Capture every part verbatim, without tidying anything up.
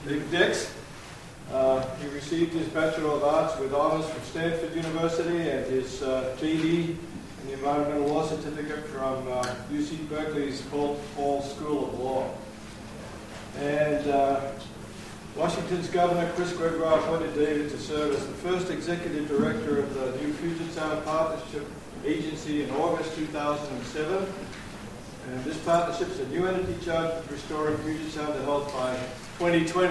David Dix. Uh, he received his Bachelor of Arts with honors from Stanford University and his uh, J D in the Environmental Law Certificate from uh, U C Berkeley's Paul, Paul School of Law. And uh, Washington's Governor Chris Gregoire appointed David to serve as the first executive director of the new Puget Sound Partnership Agency in August two thousand seven. And this partnership is a new entity charged with restoring Puget Sound to health by twenty twenty.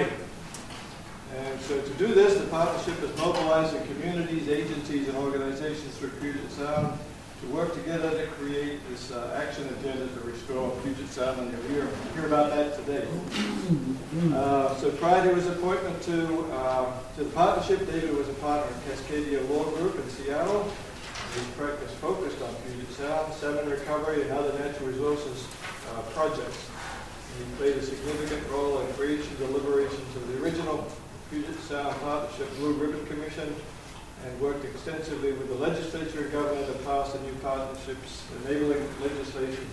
And so to do this, the partnership is mobilizing communities, agencies, and organizations through Puget Sound to work together to create this uh, action agenda to restore Puget Sound, and you'll hear, hear about that today. Uh, so prior to his appointment to, uh, to the partnership, David was a partner in Cascadia Law Group in Seattle. His practice focused on Puget Sound, salmon recovery, and other natural resources uh, projects. He played a significant role in creation and deliberations of the original Puget Sound Partnership Blue Ribbon Commission, and worked extensively with the legislature and governor to pass the new partnerships enabling legislation.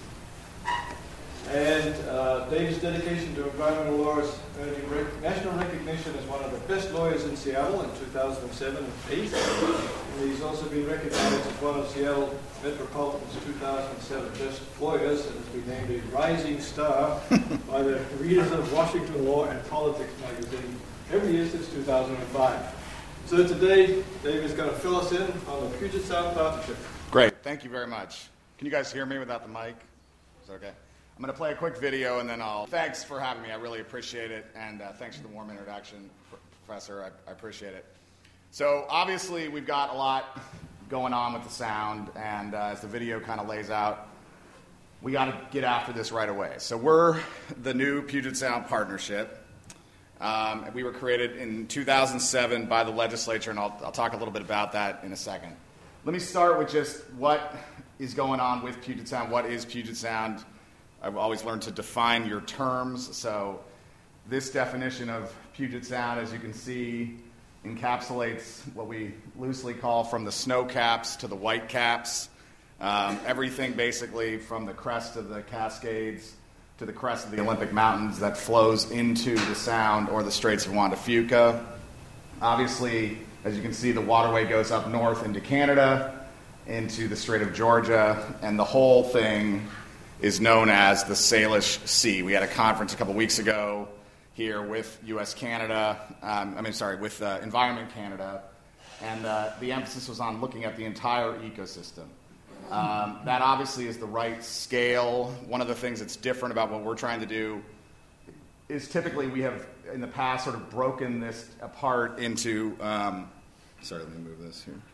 And uh, David's dedication to environmental law is earning rec- national recognition as one of the best lawyers in Seattle in two thousand seven and eight. And he's also been recognized as one of Seattle Metropolitan's two thousand seven best lawyers, and has been named a rising star by the readers of Washington Law and Politics magazine every year since two thousand five. So today, Dave is going to fill us in on the Puget Sound Partnership. Great. Thank you very much. Can you guys hear me without the mic? Is that okay? I'm going to play a quick video, and then I'll... Thanks for having me. I really appreciate it, and uh, thanks for the warm introduction, Professor. I, I appreciate it. So obviously, we've got a lot going on with the sound, and uh, as the video kind of lays out, we got to get after this right away. So we're the new Puget Sound Partnership. Um, we were created in two thousand seven by the legislature, and I'll, I'll talk a little bit about that in a second. Let me start with just what is going on with Puget Sound. What is Puget Sound? I've always learned to define your terms. So this definition of Puget Sound, as you can see, encapsulates what we loosely call from the snow caps to the white caps. Um, everything basically from the crest of the Cascades to the crest of the Olympic Mountains that flows into the Sound or the Straits of Juan de Fuca. Obviously, as you can see, the waterway goes up north into Canada, into the Strait of Georgia, and the whole thing is known as the Salish Sea. We had a conference a couple weeks ago here with U S Canada, um, I mean, sorry, with uh, Environment Canada, and uh, the emphasis was on looking at the entire ecosystem. Um, that obviously is the right scale. One of the things that's different about what we're trying to do is typically we have, in the past, sort of broken this apart into, um, sorry, let me move this here,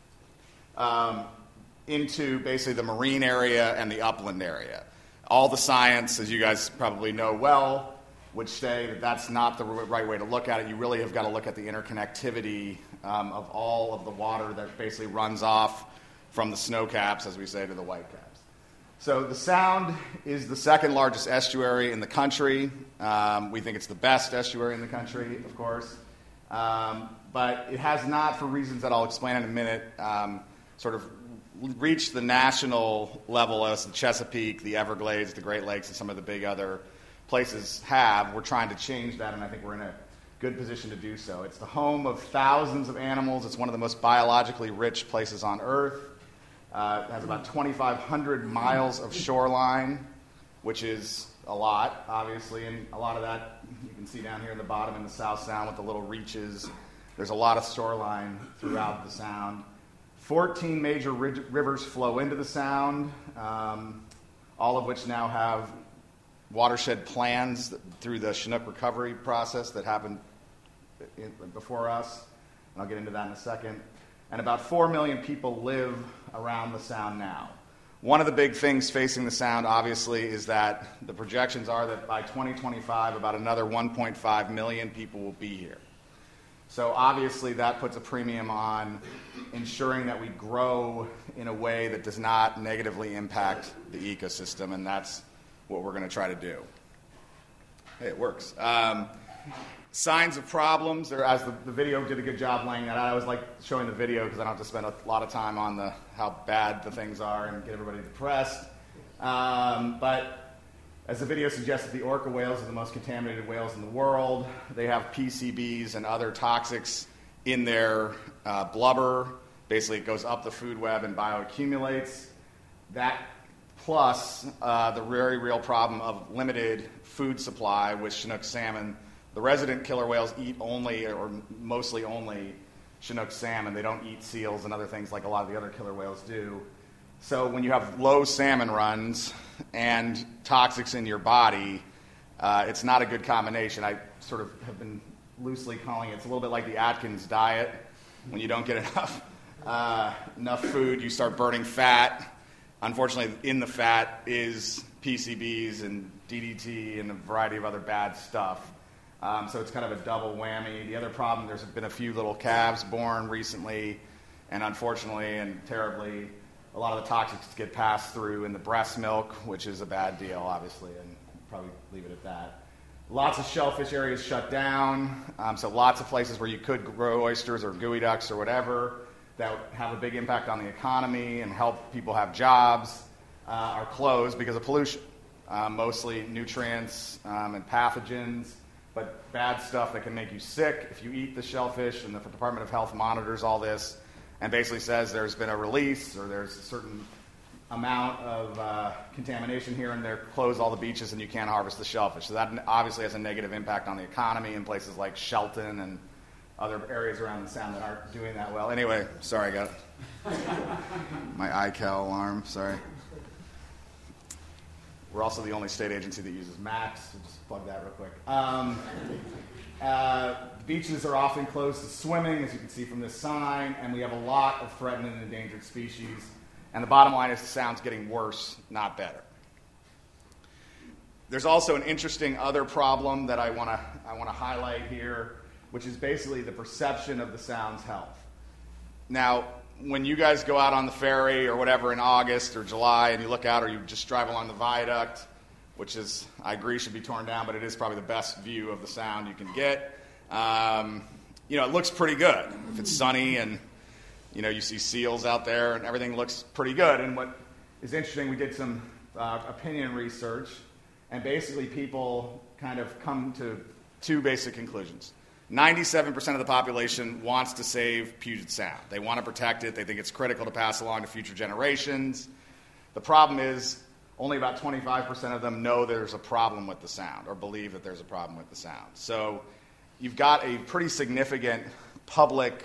um, into basically the marine area and the upland area. All the science, as you guys probably know well, would say that that's not the right way to look at it. You really have got to look at the interconnectivity um, of all of the water that basically runs off from the snow caps, as we say, to the white caps. So the Sound is the second largest estuary in the country. Um, we think it's the best estuary in the country, of course. Um, but it has not, for reasons that I'll explain in a minute, um, sort of reached the national level as the Chesapeake, the Everglades, the Great Lakes, and some of the big other places have. We're trying to change that, and I think we're in a good position to do so. It's the home of thousands of animals. It's one of the most biologically rich places on Earth. Uh, it has about twenty-five hundred miles of shoreline, which is a lot, obviously, and a lot of that you can see down here in the bottom in the South Sound with the little reaches. There's a lot of shoreline throughout the Sound. fourteen major ri- rivers flow into the Sound, um, all of which now have watershed plans that, through the Chinook recovery process that happened in, before us, and I'll get into that in a second. And about four million people live around the Sound now. One of the big things facing the Sound, obviously, is that the projections are that by twenty twenty-five, about another one point five million people will be here. So obviously that puts a premium on ensuring that we grow in a way that does not negatively impact the ecosystem, and that's what we're going to try to do. Hey, it works. Um, signs of problems, there, as the, the video did a good job laying that out. I always like showing the video because I don't have to spend a lot of time on the how bad the things are and get everybody depressed. Um, but As the video suggested, the orca whales are the most contaminated whales in the world. They have P C Bs and other toxics in their uh, blubber. Basically, it goes up the food web and bioaccumulates. That plus uh, the very real problem of limited food supply with Chinook salmon. The resident killer whales eat only, or mostly only, Chinook salmon. They don't eat seals and other things like a lot of the other killer whales do. So when you have low salmon runs and toxics in your body, uh, it's not a good combination. I sort of have been loosely calling it, it's a little bit like the Atkins diet. When you don't get enough, uh, enough food, you start burning fat. Unfortunately, in the fat is P C Bs and D D T and a variety of other bad stuff. Um, so it's kind of a double whammy. The other problem, there's been a few little calves born recently, and unfortunately and terribly, a lot of the toxics get passed through in the breast milk, which is a bad deal, obviously, and probably leave it at that. Lots of shellfish areas shut down, um, so lots of places where you could grow oysters or geoducks or whatever that would have a big impact on the economy and help people have jobs uh, are closed because of pollution, uh, mostly nutrients um, and pathogens, but bad stuff that can make you sick if you eat the shellfish, and the Department of Health monitors all this and basically says there's been a release or there's a certain amount of uh, contamination here and there, close all the beaches and you can't harvest the shellfish. So that obviously has a negative impact on the economy in places like Shelton and other areas around the Sound that aren't doing that well. Anyway, sorry, I got my I C A L alarm, sorry. We're also the only state agency that uses maps, so just plug that real quick. Um, uh, beaches are often closed to swimming, as you can see from this sign, and we have a lot of threatened and endangered species. And the bottom line is the Sound's getting worse, not better. There's also an interesting other problem that I want to I want to highlight here, which is basically the perception of the Sound's health. Now, when you guys go out on the ferry or whatever in August or July and you look out or you just drive along the viaduct, which is, I agree, should be torn down, but it is probably the best view of the Sound you can get. Um, you know, it looks pretty good. If it's sunny and, you know, you see seals out there and everything looks pretty good. And what is interesting, we did some uh, opinion research, and basically people kind of come to two basic conclusions. ninety-seven percent of the population wants to save Puget Sound. They want to protect it. They think it's critical to pass along to future generations. The problem is only about twenty-five percent of them know there's a problem with the Sound or believe that there's a problem with the Sound. So you've got a pretty significant public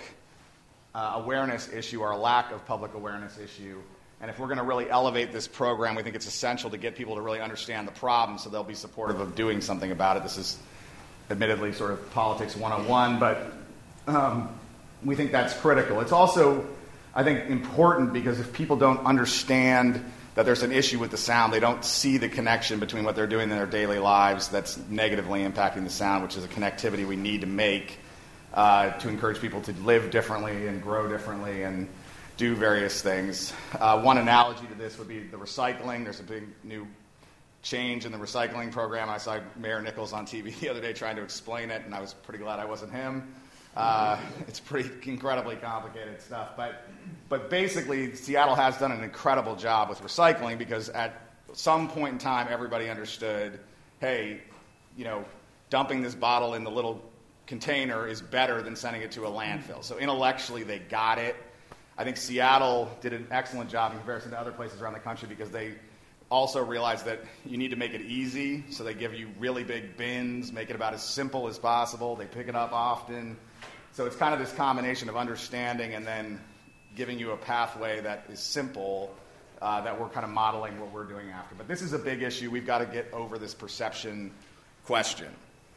uh, awareness issue, or a lack of public awareness issue. And if we're going to really elevate this program, we think it's essential to get people to really understand the problem so they'll be supportive of doing something about it. This is admittedly sort of politics one oh one, but um, we think that's critical. It's also, I think, important because if people don't understand that there's an issue with the Sound, they don't see the connection between what they're doing in their daily lives that's negatively impacting the Sound, which is a connectivity we need to make uh, to encourage people to live differently and grow differently and do various things. Uh, one analogy to this would be the recycling. There's a big new change in the recycling program. I saw Mayor Nichols on T V the other day trying to explain it, and I was pretty glad I wasn't him. Uh, it's pretty incredibly complicated stuff. But, but basically, Seattle has done an incredible job with recycling because at some point in time, everybody understood, hey, you know, dumping this bottle in the little container is better than sending it to a landfill. So intellectually, they got it. I think Seattle did an excellent job in comparison to other places around the country because they also realize that you need to make it easy, so they give you really big bins, make it about as simple as possible. They pick it up often. So it's kind of this combination of understanding and then giving you a pathway that is simple uh, that we're kind of modeling what we're doing after. But this is a big issue. We've got to get over this perception question.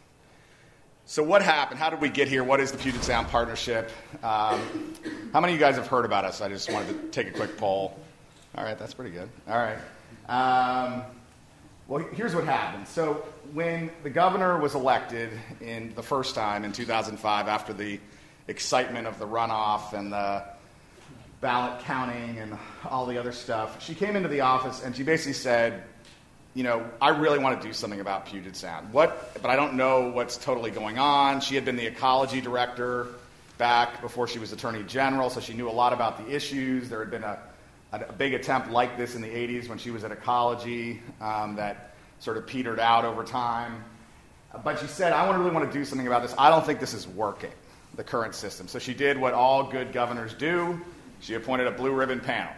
So what happened? How did we get here? What is the Puget Sound Partnership? Um, how many of you guys have heard about us? I just wanted to take a quick poll. All right, that's pretty good. All right. Um, well, here's what happened. So when the governor was elected in the first time in two thousand five, after the excitement of the runoff and the ballot counting and all the other stuff, she came into the office and she basically said, you know, I really want to do something about Puget Sound. What? But I don't know what's totally going on. She had been the ecology director back before she was attorney general, so she knew a lot about the issues. There had been a a big attempt like this in the eighties when she was at ecology um, that sort of petered out over time. But she said, I really want to do something about this. I don't think this is working, the current system. So she did what all good governors do. She appointed a blue ribbon panel.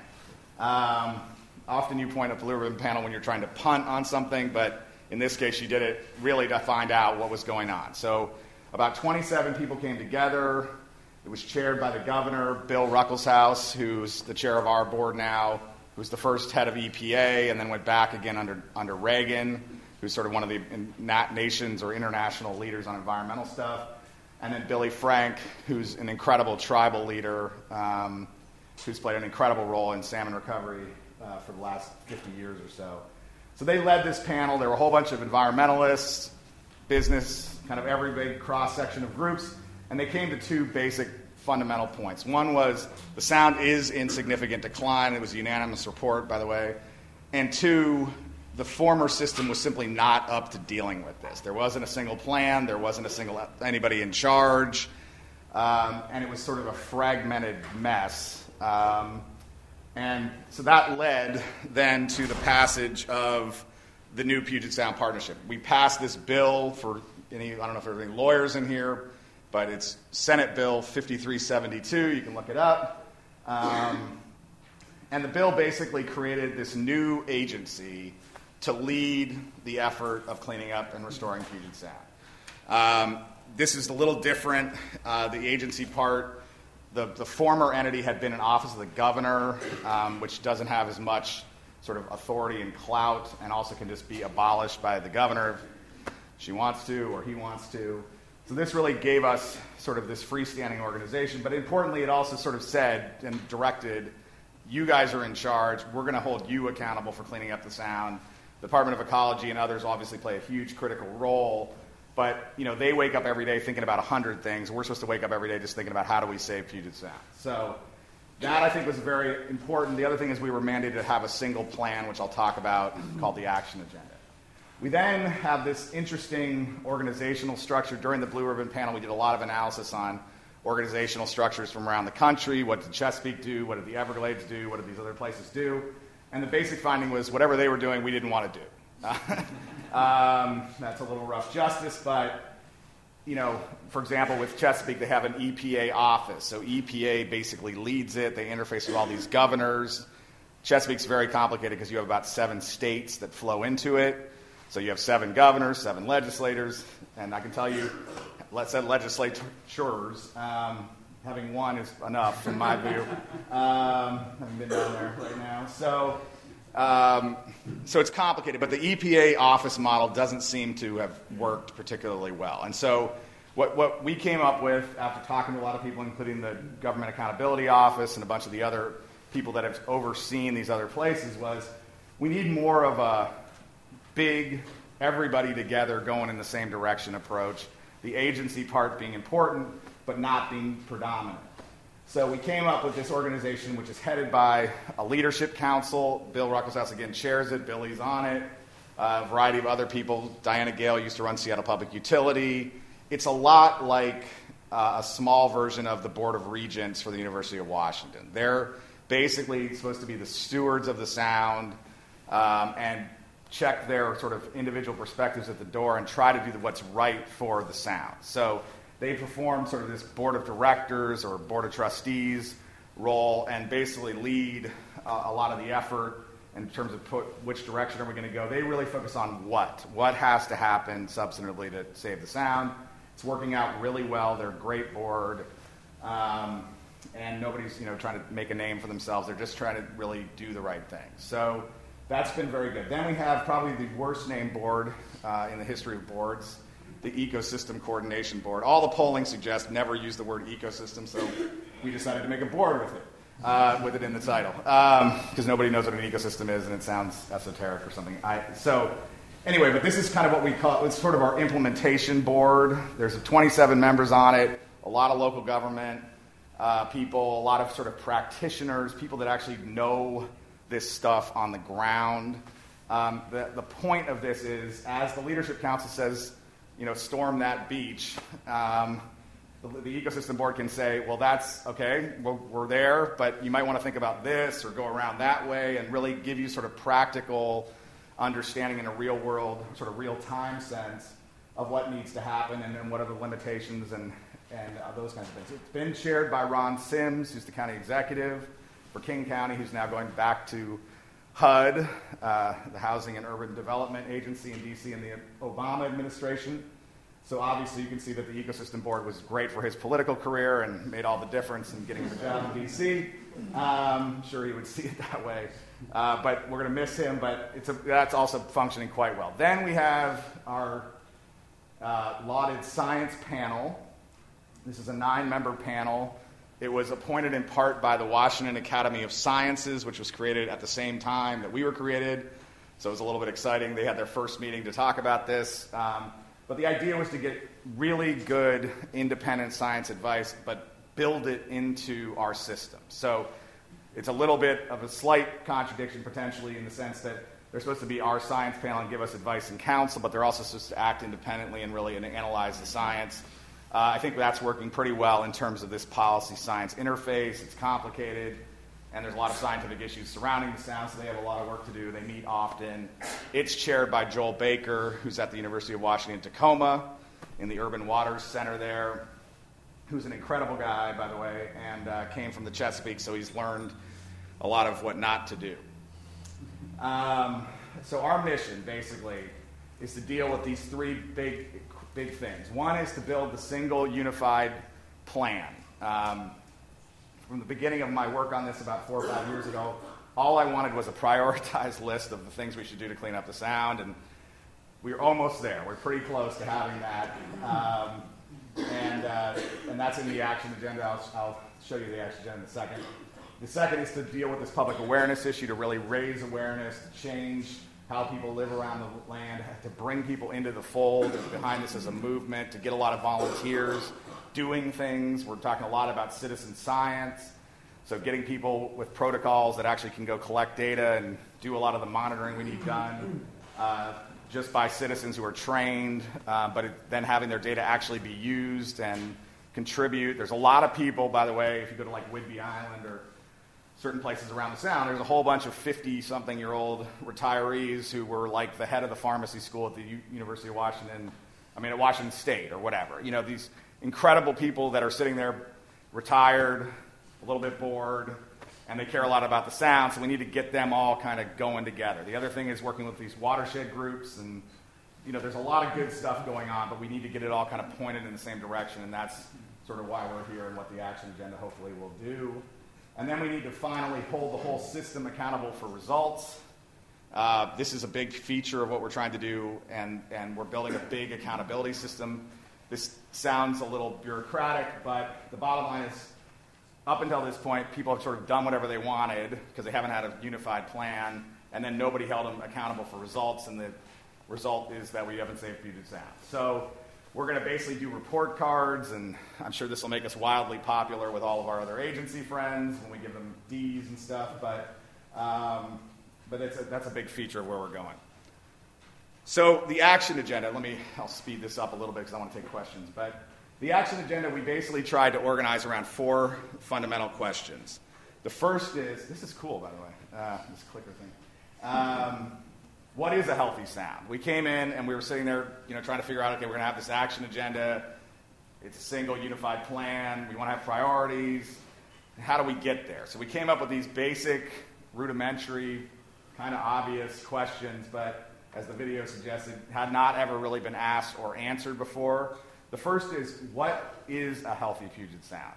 Um, often you appoint a blue ribbon panel when you're trying to punt on something, but in this case she did it really to find out what was going on. So about twenty-seven people came together. It was chaired by the governor, Bill Ruckelshaus, who's the chair of our board now, who's the first head of E P A, and then went back again under, under Reagan, who's sort of one of the nations or international leaders on environmental stuff. And then Billy Frank, who's an incredible tribal leader, um, who's played an incredible role in salmon recovery uh, for the last fifty years or so. So they led this panel. There were a whole bunch of environmentalists, business, kind of every big cross-section of groups, and they came to two basic fundamental points. One was the sound is in significant decline. It was unanimous report, by the way. And two, the former system was simply not up to dealing with this. There wasn't a single plan. There wasn't a single anybody in charge. Um, and it was sort of a fragmented mess. Um, and so that led then to the passage of the new Puget Sound Partnership. We passed this bill for any, I don't know if there are any lawyers in here, but it's Senate Bill fifty-three seventy-two. You can look it up. Um, and the bill basically created this new agency to lead the effort of cleaning up and restoring Puget Sound. Um, this is a little different. Uh, the agency part, the, the former entity had been an office of the governor, um, which doesn't have as much sort of authority and clout, and also can just be abolished by the governor if she wants to or he wants to. So this really gave us sort of this freestanding organization, but importantly it also sort of said and directed, you guys are in charge, we're going to hold you accountable for cleaning up the sound. The Department of Ecology and others obviously play a huge critical role, but you know they wake up every day thinking about a hundred things. We're supposed to wake up every day just thinking about how do we save Puget Sound. So that I think was very important. The other thing is we were mandated to have a single plan, which I'll talk about, called the Action Agenda. We then have this interesting organizational structure. During the Blue Ribbon panel, we did a lot of analysis on organizational structures from around the country. What did Chesapeake do? What did the Everglades do? What did these other places do? And the basic finding was whatever they were doing, we didn't want to do. um, that's a little rough justice, but you know, for example, with Chesapeake, they have an E P A office. So E P A basically leads it. They interface with all these governors. Chesapeake's very complicated because you have about seven states that flow into it. So you have seven governors, seven legislators, and I can tell you, let's say legislatures, um, having one is enough in my view. Um, I haven't been down there right now. So, um, so it's complicated, but the E P A office model doesn't seem to have worked particularly well. And so what, what we came up with after talking to a lot of people, including the Government Accountability Office and a bunch of the other people that have overseen these other places, was we need more of a big, everybody together going in the same direction approach, the agency part being important, but not being predominant. So we came up with this organization, which is headed by a leadership council. Bill Ruckelshaus, again, chairs it. Billy's on it. Uh, a variety of other people. Diana Gale used to run Seattle Public Utility. It's a lot like uh, a small version of the Board of Regents for the University of Washington. They're basically supposed to be the stewards of the sound um, and check their sort of individual perspectives at the door and try to do what's right for the sound. So they perform sort of this board of directors or board of trustees role and basically lead uh, a lot of the effort in terms of put, which direction are we going to go. They really focus on what. What has to happen substantively to save the sound. It's working out really well. They're a great board. Um, and nobody's you know trying to make a name for themselves. They're just trying to really do the right thing. So that's been very good. Then we have probably the worst named board uh, in the history of boards, the Ecosystem Coordination Board. All the polling suggests never use the word ecosystem, so we decided to make a board with it, uh, with it in the title, because um, nobody knows what an ecosystem is, and it sounds esoteric or something. I, so anyway, but this is kind of what we call, it's sort of our implementation board. There's twenty-seven members on it, a lot of local government uh, people, a lot of sort of practitioners, people that actually know this stuff on the ground. Um, the, the point of this is, as the Leadership Council says, you know, storm that beach, um, the, the Ecosystem Board can say, well, that's okay, we're, we're there, but you might want to think about this or go around that way, and really give you sort of practical understanding in a real world, sort of real time sense of what needs to happen and, and what are the limitations and, and uh, those kinds of things. It's been chaired by Ron Sims, who's the county executive for King County, who's now going back to H U D, uh, the Housing and Urban Development Agency in D C in the Obama administration. So obviously you can see that the Ecosystem Board was great for his political career and made all the difference in getting the job in D C. Um, I'm sure he would see it that way. Uh, but we're going to miss him, but it's a, that's also functioning quite well. Then we have our uh, lauded science panel. This is a nine-member panel. It was appointed in part by the Washington Academy of Sciences, which was created at the same time that we were created. So it was a little bit exciting. They had their first meeting to talk about this. Um, but the idea was to get really good independent science advice, but build it into our system. So it's a little bit of a slight contradiction potentially in the sense that they're supposed to be our science panel and give us advice and counsel, but they're also supposed to act independently and really analyze the science. Uh, I think that's working pretty well in terms of this policy-science interface. It's complicated, and there's a lot of scientific issues surrounding the sound, so they have a lot of work to do. They meet often. It's chaired by Joel Baker, who's at the University of Washington, Tacoma, in the Urban Waters Center there, who's an incredible guy, by the way, and uh, came from the Chesapeake, so he's learned a lot of what not to do. Um, so our mission, basically, is to deal with these three big big things. One is to build the single unified plan. Um, from the beginning of my work on this about four or five years ago, all I wanted was a prioritized list of the things we should do to clean up the sound, and we're almost there. We're pretty close to having that. Um, and, uh, and that's in the action agenda. I'll, I'll show you the action agenda in a second. The second is to deal with this public awareness issue, to really raise awareness, to change how people live around the land, to bring people into the fold. Behind this is a movement, to get a lot of volunteers doing things. We're talking a lot about citizen science, so getting people with protocols that actually can go collect data and do a lot of the monitoring we need done uh, just by citizens who are trained, uh, but it, then having their data actually be used and contribute. There's a lot of people, by the way, if you go to like Whidbey Island or certain places around the Sound, there's a whole bunch of fifty-something-year-old retirees who were like the head of the pharmacy school at the U- University of Washington, I mean at Washington State or whatever. You know, these incredible people that are sitting there retired, a little bit bored, and they care a lot about the sound, so we need to get them all kind of going together. The other thing is working with these watershed groups, and you know, there's a lot of good stuff going on, but we need to get it all kind of pointed in the same direction, and that's sort of why we're here and what the action agenda hopefully will do. And then we need to finally hold the whole system accountable for results. Uh, this is a big feature of what we're trying to do, and, and we're building a big accountability system. This sounds a little bureaucratic, but the bottom line is, up until this point, people have sort of done whatever they wanted because they haven't had a unified plan, and then nobody held them accountable for results, and the result is that we haven't saved Puget Sound. So we're going to basically do report cards, and I'm sure this will make us wildly popular with all of our other agency friends when we give them D's and stuff, but um, but it's a, that's a big feature of where we're going. So the action agenda, let me, I'll speed this up a little bit because I want to take questions, but the action agenda, we basically tried to organize around four fundamental questions. The first is, this is cool, by the way, uh, this clicker thing. Um, What is a healthy sound? We came in and we were sitting there, you know, trying to figure out, okay, we're going to have this action agenda. It's a single unified plan. We want to have priorities. How do we get there? So we came up with these basic, rudimentary, kind of obvious questions, but as the video suggested, had not ever really been asked or answered before. The first is, what is a healthy Puget Sound?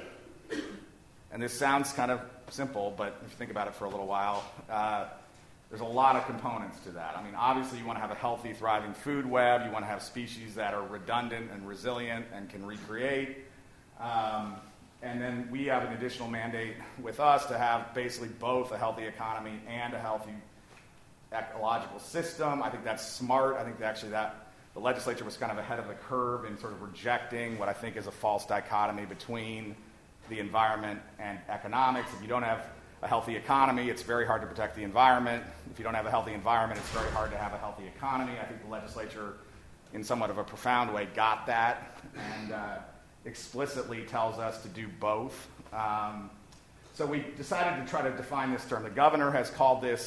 And this sounds kind of simple, but if you think about it for a little while, uh, there's a lot of components to that. I mean, obviously, you want to have a healthy, thriving food web. You want to have species that are redundant and resilient and can recreate. Um, and then we have an additional mandate with us to have basically both a healthy economy and a healthy ecological system. I think that's smart. I think that actually that the legislature was kind of ahead of the curve in sort of rejecting what I think is a false dichotomy between the environment and economics. If you don't have a healthy economy, it's very hard to protect the environment. If you don't have a healthy environment, it's very hard to have a healthy economy. I think the legislature, in somewhat of a profound way, got that and uh, explicitly tells us to do both. Um, so we decided to try to define this term. The governor has called this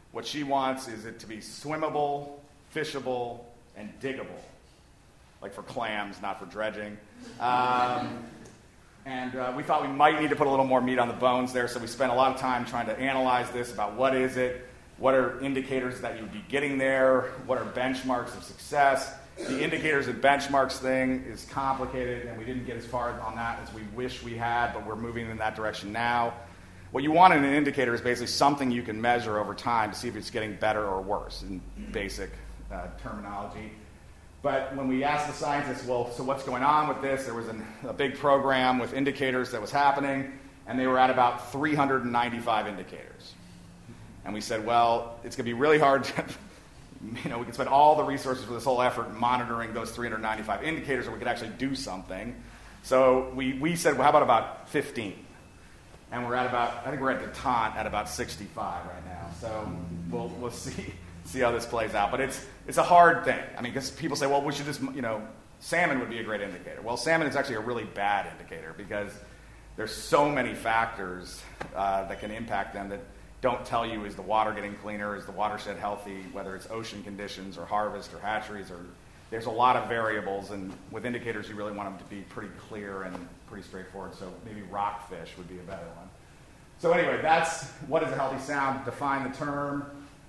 What she wants is it to be swimmable, fishable, and diggable, like for clams, not for dredging. Um, and uh, we thought we might need to put a little more meat on the bones there, so we spent a lot of time trying to analyze this about what is it, what are indicators that you would be getting there, what are benchmarks of success. The indicators and benchmarks thing is complicated, and we didn't get as far on that as we wish we had, but we're moving in that direction now. What you want in an indicator is basically something you can measure over time to see if it's getting better or worse in basic uh, terminology. But when we asked the scientists, well, so what's going on with this? There was an, a big program with indicators that was happening, and they were at about three hundred ninety-five indicators. And we said, well, it's going to be really hard to, you know, we can spend all the resources for this whole effort monitoring those three hundred ninety-five indicators, or we could actually do something. So we, we said, well, how about about fifteen? And we're at about, I think we're at detente at about sixty-five right now. So we'll we'll see see how this plays out. But it's it's a hard thing. I mean, because people say, well, we should just, you know, salmon would be a great indicator. Well, salmon is actually a really bad indicator because there's so many factors uh, that can impact them that don't tell you, is the water getting cleaner, is the watershed healthy, whether it's ocean conditions or harvest or hatcheries, or there's a lot of variables, and with indicators you really want them to be pretty clear and pretty straightforward, so maybe rockfish would be a better one. So anyway, that's what is a healthy sound, define the term.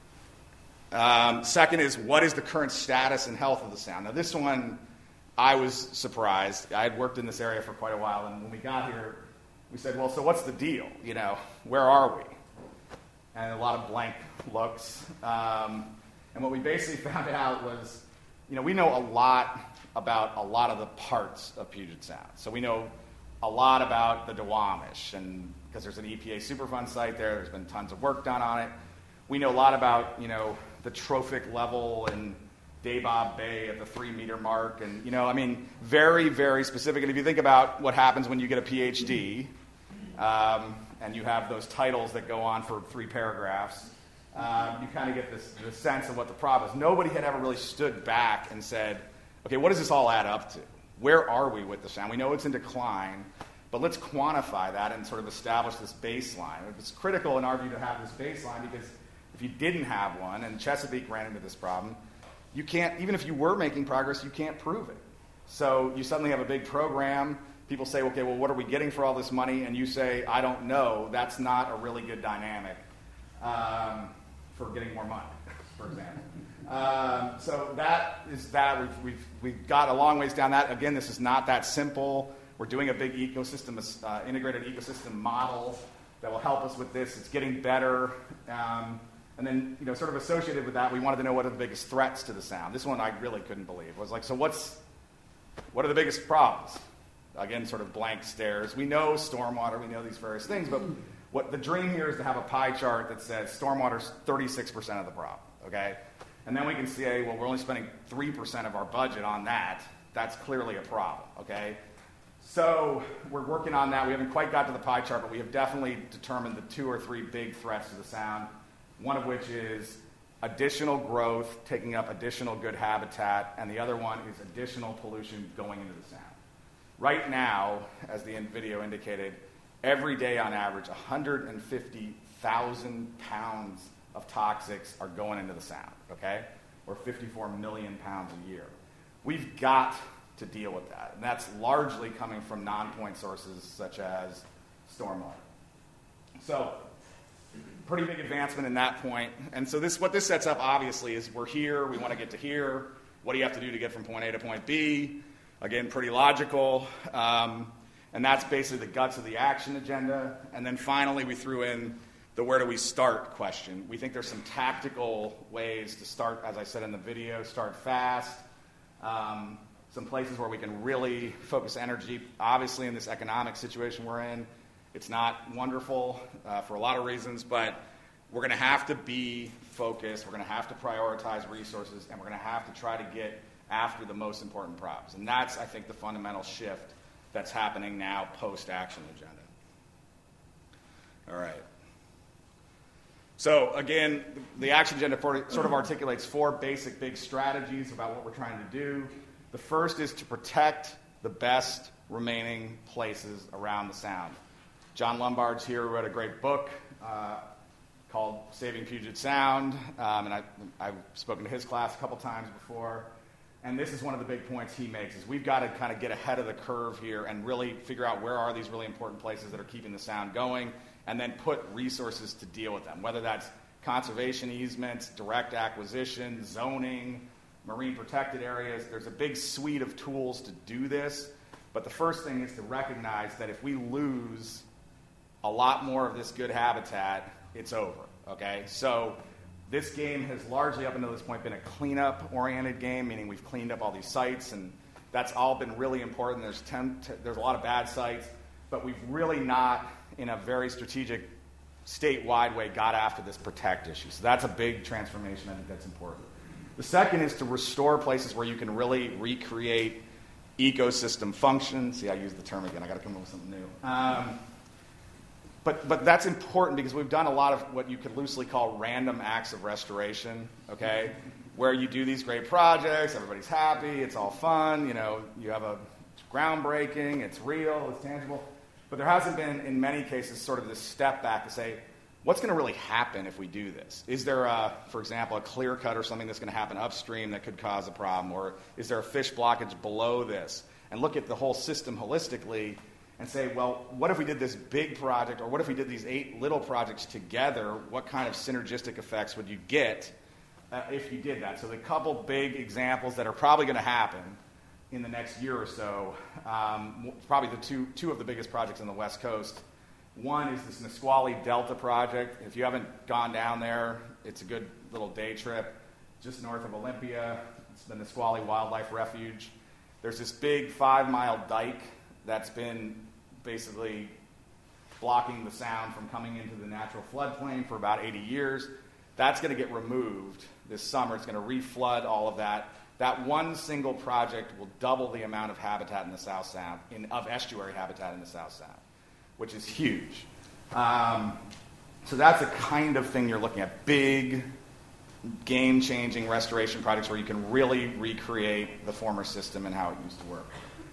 Um, second is, what is the current status and health of the sound? Now this one, I was surprised. I had worked in this area for quite a while, and when we got here, we said, well, so what's the deal? You know, where are we? And a lot of blank looks. Um, and what we basically found out was, you know, we know a lot about a lot of the parts of Puget Sound. So we know a lot about the Duwamish, and because there's an E P A Superfund site there, there's been tons of work done on it. We know a lot about, you know, the trophic level in Dabob Bay at the three meter mark, and, you know, I mean, very, very specific. And if you think about what happens when you get a PhD, um, and you have those titles that go on for three paragraphs, um, you kind of get this, this sense of what the problem is. Nobody had ever really stood back and said, okay, what does this all add up to? Where are we with the sound? We know it's in decline, but let's quantify that and sort of establish this baseline. It's critical in our view to have this baseline, because if you didn't have one, and Chesapeake ran into this problem, you can't, even if you were making progress, you can't prove it. So you suddenly have a big program. People say, okay, well, what are we getting for all this money? And you say, I don't know. That's not a really good dynamic um, for getting more money, for example. Um, so that is that. We've, we've, we've got a long ways down that. Again, this is not that simple. We're doing a big ecosystem, uh, integrated ecosystem model that will help us with this. It's getting better. Um, and then, you know, sort of associated with that, we wanted to know what are the biggest threats to the sound. This one I really couldn't believe. It was like, so what's, what are the biggest problems? Again, sort of blank stares. We know stormwater, we know these various things, but what the dream here is to have a pie chart that says stormwater's thirty-six percent of the problem, okay? And then we can say, well, we're only spending three percent of our budget on that. That's clearly a problem, okay? So we're working on that. We haven't quite got to the pie chart, but we have definitely determined the two or three big threats to the sound, one of which is additional growth, taking up additional good habitat, and the other one is additional pollution going into the sound. Right now, as the video indicated, every day on average, one hundred fifty thousand pounds of toxics are going into the sound, okay? Or fifty-four million pounds a year. We've got to deal with that, and that's largely coming from non-point sources such as stormwater. So, pretty big advancement in that point. And so this, what this sets up, obviously, is we're here, we want to get to here. What do you have to do to get from point A to point B? Again, pretty logical. Um, and that's basically the guts of the action agenda. And then finally, we threw in the where do we start question. We think there's some tactical ways to start, as I said in the video, start fast. Um, some places where we can really focus energy. Obviously, in this economic situation we're in, it's not wonderful uh, for a lot of reasons, but we're going to have to be focused. We're going to have to prioritize resources, and we're going to have to try to get after the most important problems. And that's, I think, the fundamental shift that's happening now post-action agenda. All right. So, again, the action agenda sort of articulates four basic big strategies about what we're trying to do. The first is to protect the best remaining places around the sound. John Lombard's here, who wrote a great book uh, called Saving Puget Sound, um, and I, I've spoken to his class a couple times before. And this is one of the big points he makes, is we've got to kind of get ahead of the curve here and really figure out where are these really important places that are keeping the sound going, and then put resources to deal with them, whether that's conservation easements, direct acquisition, zoning, marine protected areas. There's a big suite of tools to do this, but the first thing is to recognize that if we lose a lot more of this good habitat, it's over, okay? So this game has largely, up until this point, been a cleanup-oriented game, meaning we've cleaned up all these sites, and that's all been really important. There's, ten, t- there's a lot of bad sites, but we've really not, in a very strategic, statewide way, got after this protect issue. So that's a big transformation. I think that's important. The second is to restore places where you can really recreate ecosystem functions. See, I use the term again. I got to come up with something new. Um, But but that's important because we've done a lot of what you could loosely call random acts of restoration, okay? Where you do these great projects, everybody's happy, it's all fun, you know, you have a it's groundbreaking, it's real, it's tangible. But there hasn't been, in many cases, sort of this step back to say, what's going to really happen if we do this? Is there, a, for example, a clear cut or something that's going to happen upstream that could cause a problem? Or is there a fish blockage below this? And look at the whole system holistically and say, well, what if we did this big project, or what if we did these eight little projects together? What kind of synergistic effects would you get uh, if you did that? So the couple big examples that are probably going to happen in the next year or so, um, probably the two, two of the biggest projects on the West Coast. One is this Nisqually Delta project. If you haven't gone down there, it's a good little day trip. Just north of Olympia, it's the Nisqually Wildlife Refuge. There's this big five-mile dike that's been basically blocking the sound from coming into the natural floodplain for about eighty years. That's going to get removed this summer. It's going to reflood all of that. That one single project will double the amount of habitat in the South Sound, in, of estuary habitat in the South Sound, which is huge. Um, so that's the kind of thing you're looking at, big, game-changing restoration projects where you can really recreate the former system and how it used to work.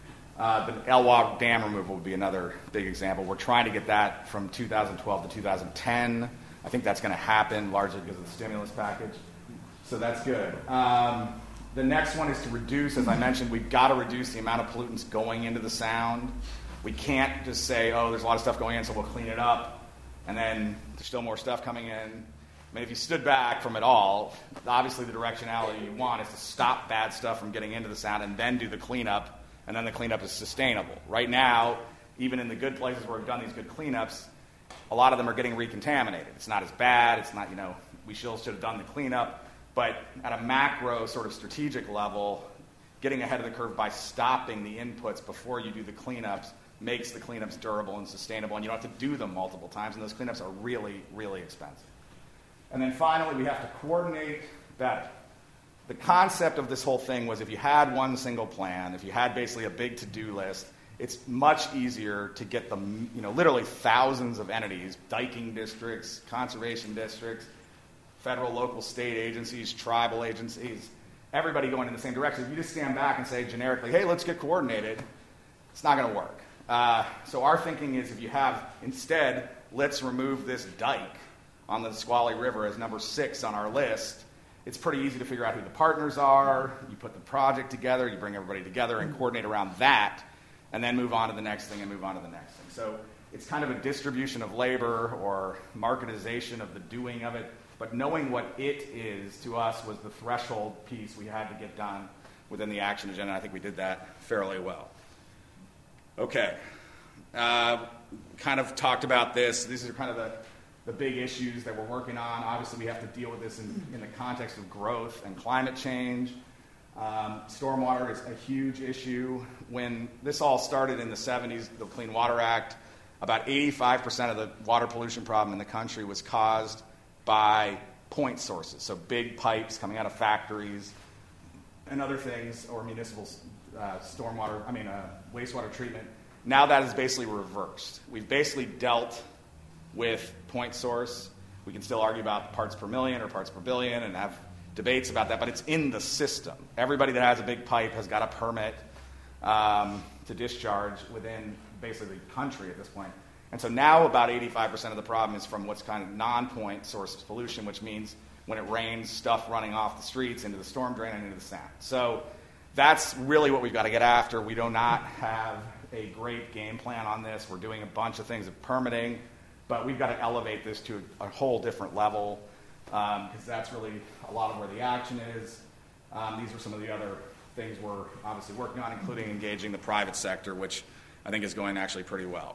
Uh, the Elwha Dam removal would be another big example. We're trying to get that from two thousand twelve to two thousand ten. I think that's going to happen largely because of the stimulus package. So that's good. Um, the next one is to reduce, as I mentioned, we've got to reduce the amount of pollutants going into the sound. We can't just say, oh, there's a lot of stuff going in, so we'll clean it up, and then there's still more stuff coming in. I mean, if you stood back from it all, obviously the directionality you want is to stop bad stuff from getting into the sound and then do the cleanup, and then the cleanup is sustainable. Right now, even in the good places where we've done these good cleanups, a lot of them are getting recontaminated. It's not as bad. It's not, you know, we still should have done the cleanup. But at a macro sort of strategic level, getting ahead of the curve by stopping the inputs before you do the cleanups makes the cleanups durable and sustainable, and you don't have to do them multiple times, and those cleanups are really, really expensive. And then finally, we have to coordinate better. The concept of this whole thing was if you had one single plan, if you had basically a big to-do list, it's much easier to get the, you know, literally thousands of entities, diking districts, conservation districts, federal, local, state agencies, tribal agencies, everybody going in the same direction. If you just stand back and say generically, hey, let's get coordinated, it's not going to work. Uh, so our thinking is if you have, instead, let's remove this dike on the Nisqually River as number six on our list. It's pretty easy to figure out who the partners are. You put the project together, you bring everybody together and coordinate around that, and then move on to the next thing and move on to the next thing. So it's kind of a distribution of labor or marketization of the doing of it, but knowing what it is to us was the threshold piece we had to get done within the action agenda. I think we did that fairly well. Okay. Uh, kind of talked about this. These are kind of the the big issues that we're working on. Obviously, we have to deal with this in, in the context of growth and climate change. Um, stormwater is a huge issue. When this all started in the seventies, the Clean Water Act, about eighty-five percent of the water pollution problem in the country was caused by point sources, so big pipes coming out of factories and other things, or municipal uh, stormwater, I mean, uh, wastewater treatment. Now that is basically reversed. We've basically dealt with point source. We can still argue about parts per million or parts per billion and have debates about that, but it's in the system. Everybody that has a big pipe has got a permit um, to discharge within basically the country at this point. And so now about eighty-five percent of the problem is from what's kind of non-point source pollution, which means when it rains, stuff running off the streets into the storm drain and into the sound. So that's really what we've got to get after. We do not have a great game plan on this. We're doing a bunch of things of permitting, but we've got to elevate this to a, a whole different level, because um, that's really a lot of where the action is. Um, these are some of the other things we're obviously working on, including engaging the private sector, which I think is going actually pretty well.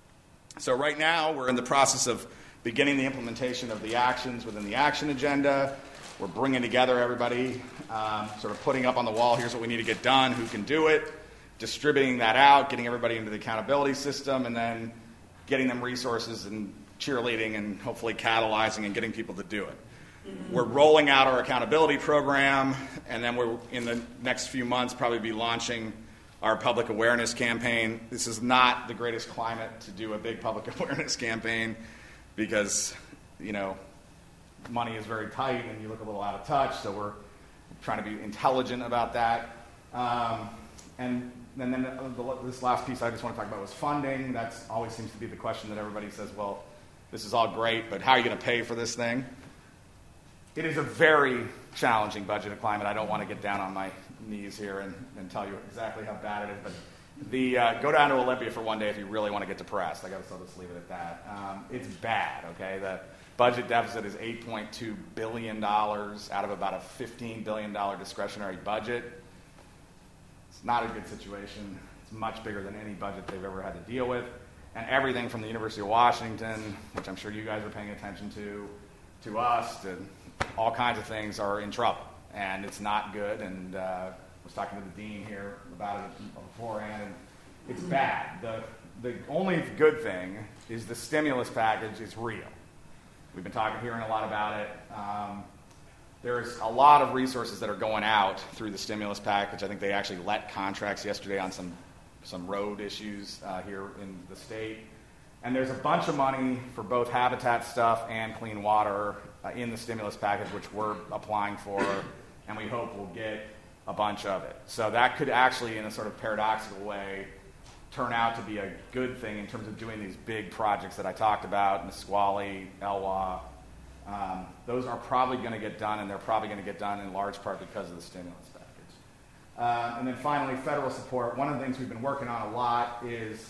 So right now, we're in the process of beginning the implementation of the actions within the action agenda. We're bringing together everybody, um, sort of putting up on the wall, here's what we need to get done, who can do it, distributing that out, getting everybody into the accountability system, and then getting them resources and cheerleading and hopefully catalyzing and getting people to do it. We're rolling out our accountability program, and then we're, in the next few months, probably be launching our public awareness campaign. This is not the greatest climate to do a big public awareness campaign because, you know, money is very tight and you look a little out of touch, so we're trying to be intelligent about that. Um, and, and then the, this last piece I just want to talk about was funding. That always seems to be the question that everybody says, well, this is all great, but how are you going to pay for this thing? It is a very challenging budget climate. I don't want to get down on my knees here and, and tell you exactly how bad it is, but the uh, go down to Olympia for one day if you really want to get depressed. I got to sort of leave it at that. Um, it's bad, okay? The budget deficit is eight point two billion dollars out of about a fifteen billion dollars discretionary budget. It's not a good situation. It's much bigger than any budget they've ever had to deal with. And everything from the University of Washington, which I'm sure you guys are paying attention to, to us, to all kinds of things are in trouble. And it's not good. And uh, I was talking to the dean here about it beforehand, and it's bad. The, the only good thing is the stimulus package is real. We've been talking, hearing a lot about it. Um, there's a lot of resources that are going out through the stimulus package. I think they actually let contracts yesterday on some, some road issues uh, here in the state. And there's a bunch of money for both habitat stuff and clean water uh, in the stimulus package, which we're applying for, and we hope we'll get a bunch of it. So that could actually, in a sort of paradoxical way, turn out to be a good thing in terms of doing these big projects that I talked about, Nisqually, Elwha. Um, those are probably going to get done, and they're probably going to get done in large part because of the stimulus package. Uh, and then finally, federal support. One of the things we've been working on a lot is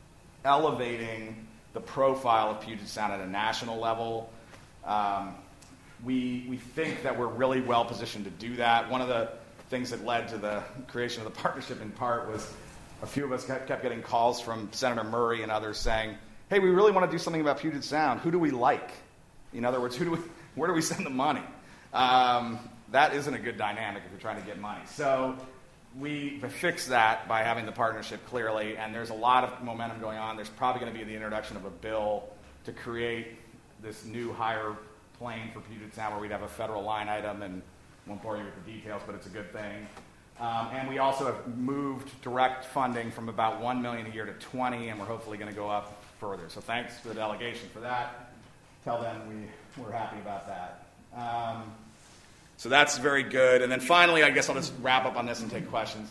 elevating the profile of Puget Sound at a national level. Um, we, we think that we're really well positioned to do that. One of the things that led to the creation of the partnership in part was a few of us kept getting calls from Senator Murray and others saying, hey, we really want to do something about Puget Sound. Who do we like? In other words, who do we, where do we send the money? Um, that isn't a good dynamic if you're trying to get money. So we fixed that by having the partnership clearly, and there's a lot of momentum going on. There's probably going to be the introduction of a bill to create this new higher plane for Puget Sound where we'd have a federal line item, and I won't bore you with the details, but it's a good thing. Um, and we also have moved direct funding from about one million dollars a year to twenty, and we're hopefully going to go up further. So thanks to the delegation for that. Tell them we, we're happy about that. Um, so that's very good. And then finally, I guess I'll just wrap up on this and take questions.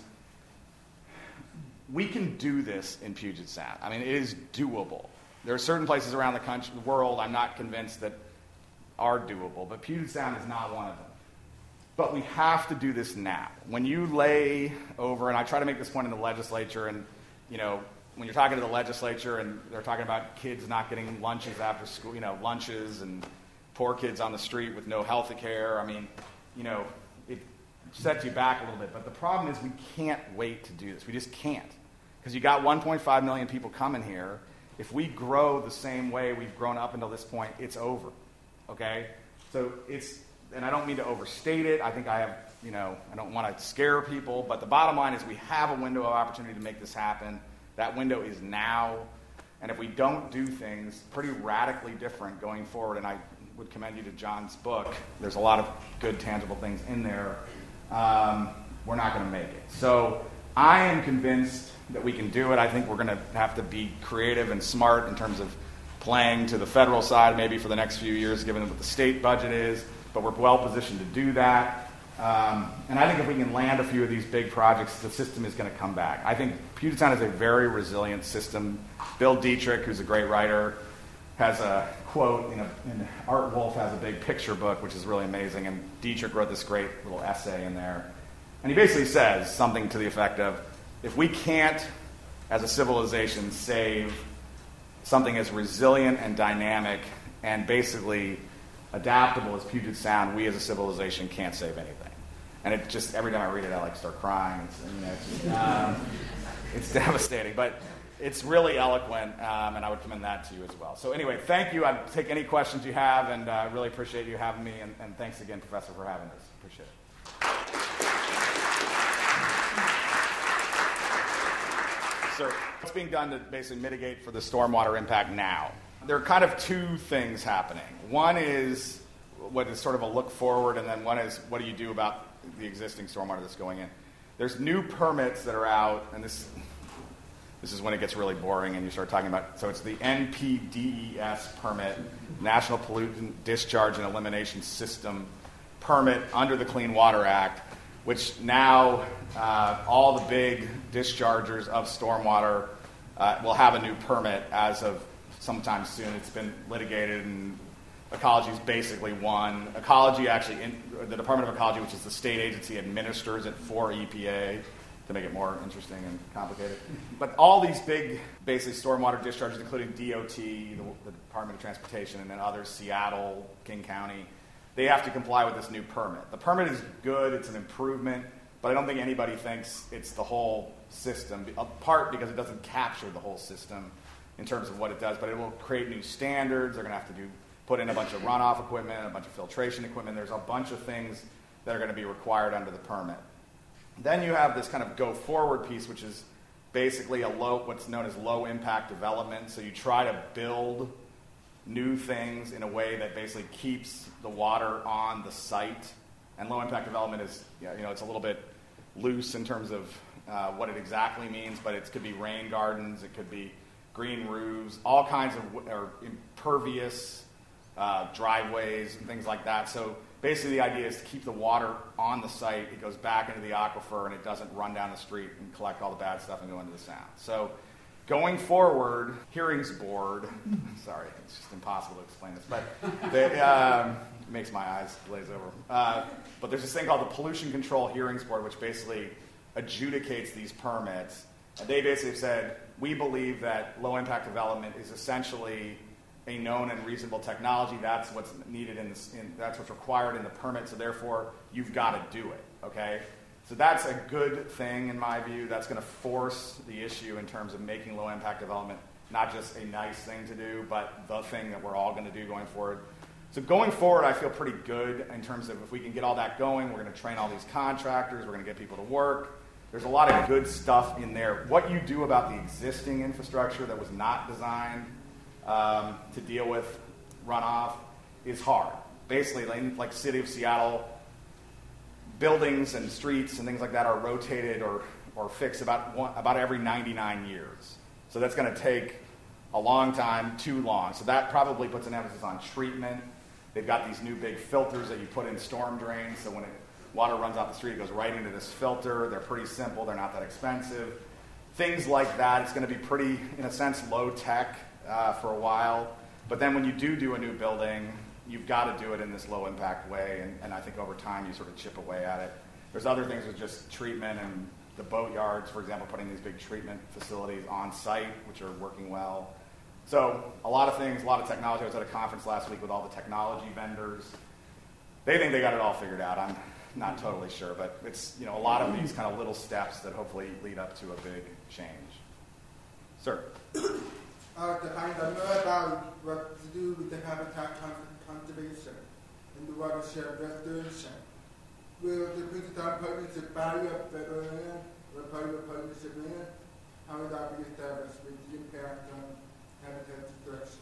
We can do this in Puget Sound. I mean, it is doable. There are certain places around the country, the world, I'm not convinced that are doable, but Puget Sound is not one of them. But we have to do this now. When you lay over, and I try to make this point in the legislature, and you know, when you're talking to the legislature and they're talking about kids not getting lunches after school, you know, lunches and poor kids on the street with no health care, I mean, you know, it sets you back a little bit. But the problem is we can't wait to do this. We just can't. Because you got one point five million people coming here. If we grow the same way we've grown up until this point, it's over. Okay? So it's, and I don't mean to overstate it. I think I have, you know, I don't want to scare people. But the bottom line is we have a window of opportunity to make this happen. That window is now. And if we don't do things pretty radically different going forward, and I would commend you to John's book, there's a lot of good, tangible things in there, um, we're not going to make it. So I am convinced that we can do it. I think we're going to have to be creative and smart in terms of playing to the federal side maybe for the next few years, given what the state budget is, but we're well positioned to do that. Um, and I think if we can land a few of these big projects, the system is going to come back. I think Puget Sound is a very resilient system. Bill Dietrich, who's a great writer, has a quote, you know, and Art Wolf has a big picture book, which is really amazing, and Dietrich wrote this great little essay in there. And he basically says something to the effect of, if we can't, as a civilization, save something as resilient and dynamic and basically adaptable as Puget Sound, we as a civilization can't save anything. And it just, every time I read it, I like start crying. It's, you know, it's, just, um, it's devastating, but it's really eloquent, um, and I would commend that to you as well. So anyway, thank you. I'd take any questions you have, and I uh, really appreciate you having me, and, and thanks again, Professor, for having us. Appreciate it. So what's being done to basically mitigate for the stormwater impact now? There are kind of two things happening. One is what is sort of a look forward, and then one is what do you do about the existing stormwater that's going in. There's new permits that are out, and this this is when it gets really boring and you start talking about, so it's the N P D E S permit, National Pollutant Discharge and Elimination System permit under the Clean Water Act, which now uh, all the big dischargers of stormwater uh, will have a new permit as of sometime soon. It's been litigated, and Ecology's basically won. Ecology actually, in, the Department of Ecology, which is the state agency, administers it for E P A to make it more interesting and complicated. But all these big, basically stormwater discharges, including D O T, the, the Department of Transportation, and then others, Seattle, King County, they have to comply with this new permit. The permit is good, it's an improvement, but I don't think anybody thinks it's the whole system, in part because it doesn't capture the whole system in terms of what it does, but it will create new standards. They're going to have to do put in a bunch of runoff equipment, a bunch of filtration equipment. There's a bunch of things that are going to be required under the permit. Then you have this kind of go forward piece, which is basically a low, what's known as low impact development. So you try to build new things in a way that basically keeps the water on the site. And low impact development is, you know, it's a little bit loose in terms of uh, what it exactly means, but it could be rain gardens, it could be green roofs, all kinds of or impervious uh, driveways and things like that. So basically the idea is to keep the water on the site. It goes back into the aquifer and it doesn't run down the street and collect all the bad stuff and go into the sound. So going forward, hearings board, sorry, it's just impossible to explain this, but they, um, it makes my eyes glaze over. Uh, but there's this thing called the Pollution Control Hearings Board, which basically adjudicates these permits. And they basically said, we believe that low-impact development is essentially a known and reasonable technology. That's what's needed in, this, in that's what's required in the permit, so therefore you've got to do it, okay? So that's a good thing in my view. That's going to force the issue in terms of making low-impact development not just a nice thing to do, but the thing that we're all going to do going forward. So going forward, I feel pretty good in terms of if we can get all that going, we're going to train all these contractors, we're going to get people to work. There's a lot of good stuff in there. What you do about the existing infrastructure that was not designed um, to deal with runoff is hard. Basically, like, like City of Seattle, buildings and streets and things like that are rotated or, or fixed about, one, about every ninety-nine years. So that's going to take a long time, too long. So that probably puts an emphasis on treatment. They've got these new big filters that you put in storm drains, so when it, water runs off the street, it goes right into this filter. They're pretty simple. They're not that expensive. Things like that. It's going to be pretty, in a sense, low-tech uh, for a while. But then when you do do a new building, you've got to do it in this low-impact way, and, and I think over time you sort of chip away at it. There's other things with just treatment and the boat yards, for example, putting these big treatment facilities on site, which are working well. So a lot of things, a lot of technology. I was at a conference last week with all the technology vendors. They think they got it all figured out. I'm not totally sure, but it's, you know, a lot of these kind of little steps that hopefully lead up to a big change. Sir? Uh, to find out more about what to do with the habitat conservation and the watershed restoration. Will the Puget Sound Partnership buy up federal land or part of the partnership land? How would that be established with the impact on habitat destruction?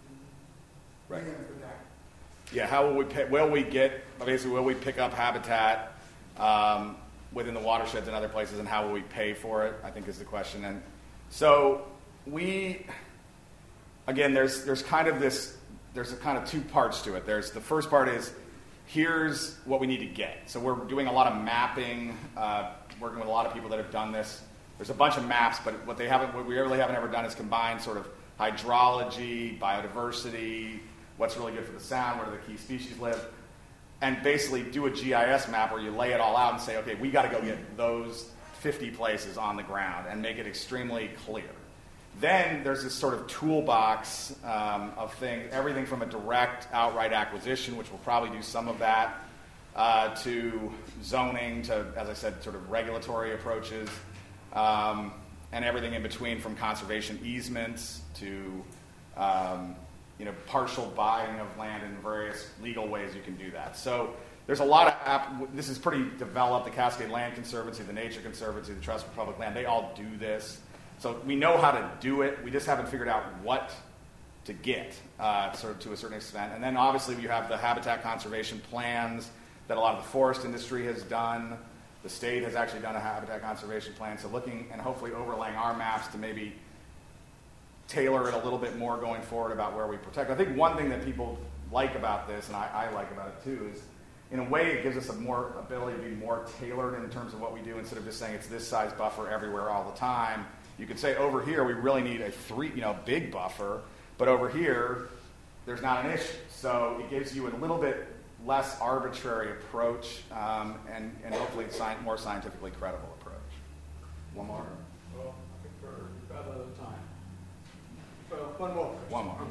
Right. For that. Yeah, how will we pay, will we get, basically, will we pick up habitat um, within the watersheds and other places, and how will we pay for it, I think is the question. And so we, again, there's there's kind of this, there's a kind of two parts to it. There's the first part is here's what we need to get. So we're doing a lot of mapping, uh, working with a lot of people that have done this. There's a bunch of maps, but what they haven't, what we really haven't ever done is combine sort of hydrology, biodiversity, what's really good for the sound, where do the key species live, and basically do a G I S map where you lay it all out and say, okay, we got to go get those fifty places on the ground and make it extremely clear. Then there's this sort of toolbox um, of things, everything from a direct outright acquisition, which will probably do some of that, uh, to zoning, to, as I said, sort of regulatory approaches, um, and everything in between, from conservation easements to um, you know, partial buying of land in various legal ways you can do that. So there's a lot of, app, this is pretty developed. The Cascade Land Conservancy, the Nature Conservancy, the Trust for Public Land, they all do this. So we know how to do it. We just haven't figured out what to get, uh, sort of to a certain extent. And then obviously you have the habitat conservation plans that a lot of the forest industry has done. The state has actually done a habitat conservation plan. So looking and hopefully overlaying our maps to maybe tailor it a little bit more going forward about where we protect. I think one thing that people like about this, and I, I like about it too, is in a way it gives us a more ability to be more tailored in terms of what we do, instead of just saying it's this size buffer everywhere all the time. You could say over here we really need a three, you know, big buffer, but over here there's not an issue. So it gives you a little bit less arbitrary approach, um, and, and hopefully sci- more scientifically credible approach. One more? Well, I think we're about out of time. So one more. One more.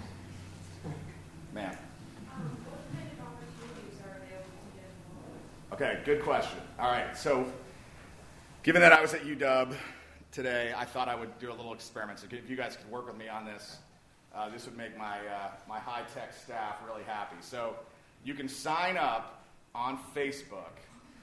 Ma'am. Um, what kind of opportunities are available to get involved? Okay, good question. All right, so given that I was at U W today, I thought I would do a little experiment. So if you guys could work with me on this, uh, this would make my, uh, my high-tech staff really happy. So you can sign up on Facebook.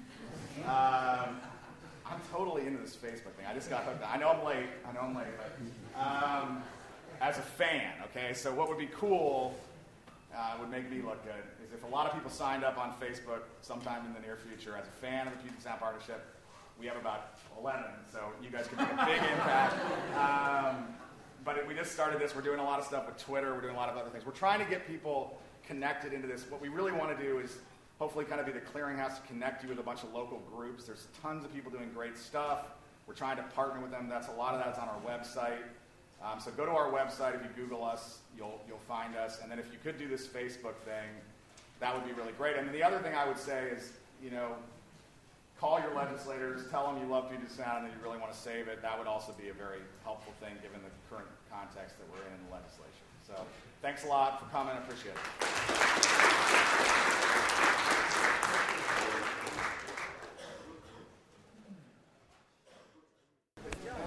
Um, I'm totally into this Facebook thing. I just got hooked. I know I'm late. I know I'm late. But, um, as a fan, okay? So what would be cool, uh, would make me look good, is if a lot of people signed up on Facebook sometime in the near future as a fan of the Puget Sound Partnership. We have about eleven, so you guys can make a big impact. Um, but it, we just started this. We're doing a lot of stuff with Twitter. We're doing a lot of other things. We're trying to get people connected into this. What we really want to do is hopefully kind of be the clearinghouse to connect you with a bunch of local groups. There's tons of people doing great stuff. We're trying to partner with them. That's a lot of that's on our website. Um, so go to our website. If you Google us, you'll you'll find us. And then if you could do this Facebook thing, that would be really great. And then the other thing I would say is, you know, call your legislators, tell them you love Puget Sound and that you really want to save it. That would also be a very helpful thing given the current context that we're in in the legislation. So thanks a lot for coming. I appreciate it.